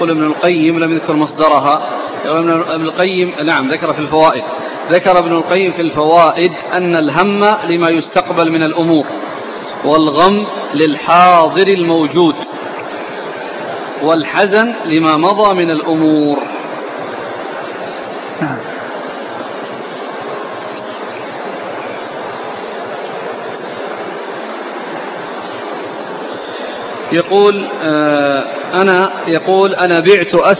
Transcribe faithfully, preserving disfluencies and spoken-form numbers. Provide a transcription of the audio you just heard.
يقول ابن القيم لم يذكر مصدرها. يقول ابن القيم نعم ذكر في الفوائد. ذكر ابن القيم في الفوائد أن الهم لما يستقبل من الأمور، والغم للحاضر الموجود، والحزن لما مضى من الأمور. يقول آه أنا يقول أنا بعت